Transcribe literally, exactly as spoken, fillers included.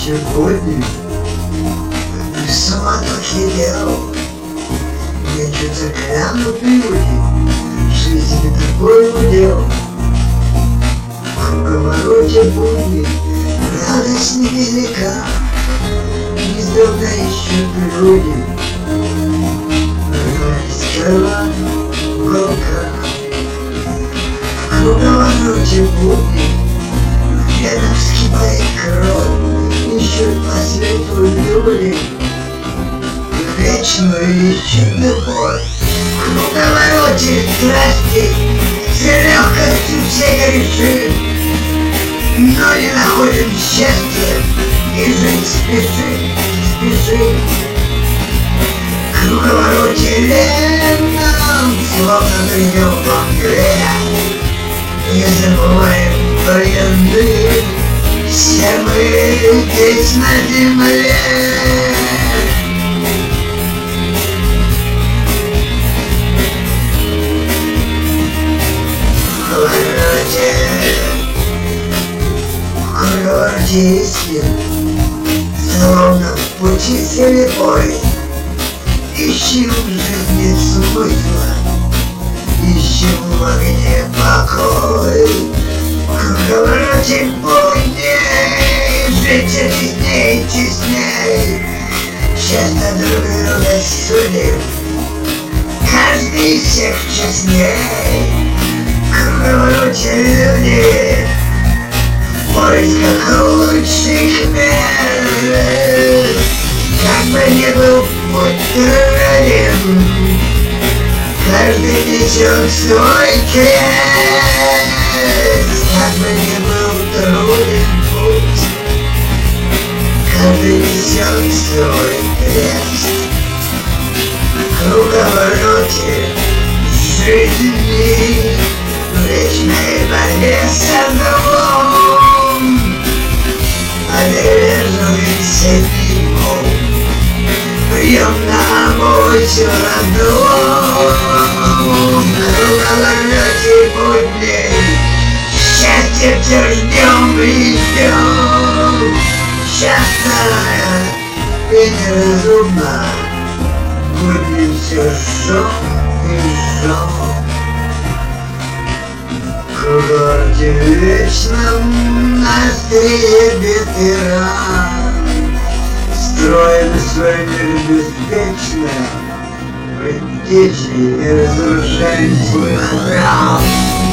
повороте будни и суматохи дел. Я что-то гляну люди, жизнь такой удел. В повороте будни радость невелика, издавна еще люди. Скала, голка, в круговороте будни венах вскипает кровь, ищут по свету люди, вечную ищут любовь. В круговороте страсти с легкостью все грешим, но не находим счастья и жить спешим, спешим. В круговороте ленном, словно гребем во мгле, не забываем военные, все мы здесь на земле. В круговороте, в круговороте истин, словно в пути слепой, ищем в жизни смысла, ищем в огне покой. В круговороте будней жить тесней, тесней, часто друг друга судим, каждый из всех честней. В круговороте люди в поисках лучших мер, как бы ни был путь труден, каждый несет свой крест. Как бы ни был труден путь, каждый несет свой крест. В круговороте жизни, в вечной борьбе со злом, одерживаемся зимой, пьем на муть родном. В круговороте будней счастье все ждем и ждем, частная и неразумна, будем все жжем и жжем. В круговороте вечном на острие ветеран, строим свой мир беспечно, предтечи и разрушаем свой храм.